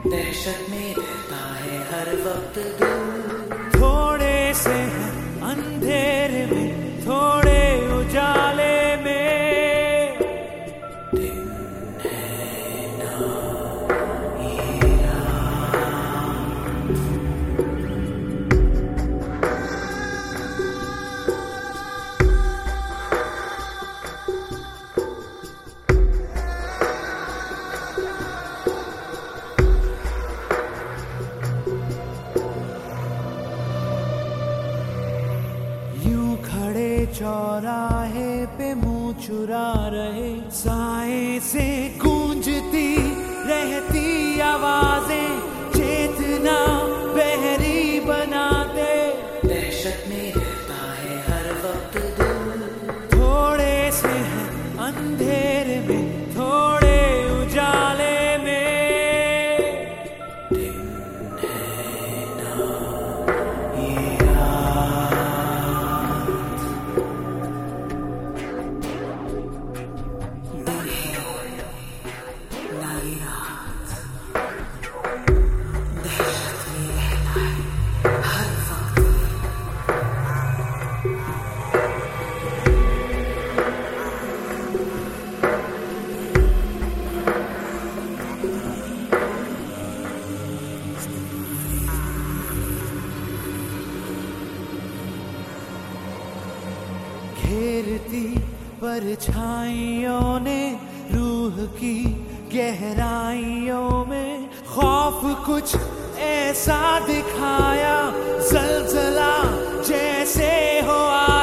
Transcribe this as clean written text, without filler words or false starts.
दहशत में रहता है हर वक्त दूर। थोड़े से है अंधेरे में, थोड़े उजाले में। दिन है ना ये रात। यूं खड़े चौराहे पे मुंह चुरा रहे, साए से गूंजती रहती आवाजें चेतना बहरी बनाते। दहशत में रहता है हर वक्त दूर। थोड़े से है अंधेरे में, थोड़े उजाले में। दिन है ना ये रात। दिन है ना ये रात। दहशत में रहता है हर वक्त। घेरती परछाइयों ने रूह की गहराइयों में खौफ कुछ ऐसा दिखाया, जलजला जैसे हो